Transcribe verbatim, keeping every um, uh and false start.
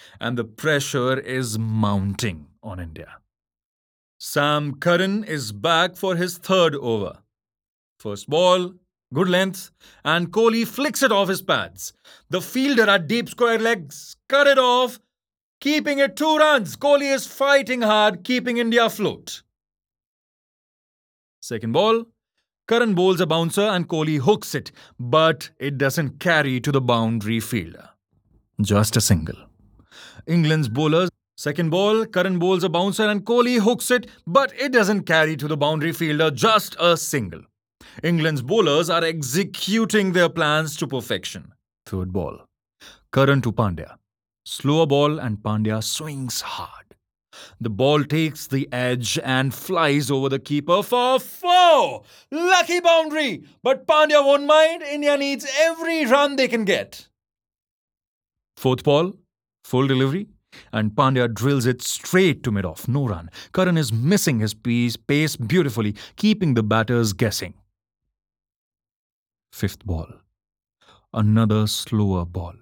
and the pressure is mounting on India. Sam Curran is back for his third over. First ball, good length, and Kohli flicks it off his pads. The fielder at deep square legs cut it off, keeping it two runs. Kohli is fighting hard, keeping India afloat. Second ball, Curran bowls a bouncer and Kohli hooks it, but it doesn't carry to the boundary fielder. Just a single. England's bowlers. Second ball, Curran bowls a bouncer and Kohli hooks it, but it doesn't carry to the boundary fielder, just a single. England's bowlers are executing their plans to perfection. Third ball, Curran to Pandya. Slower ball and Pandya swings hard. The ball takes the edge and flies over the keeper for four. Lucky boundary, but Pandya won't mind. India needs every run they can get. Fourth ball, full delivery, and Pandya drills it straight to mid-off. No run. Curran is missing his piece, pace beautifully, keeping the batters guessing. Fifth ball, another slower ball.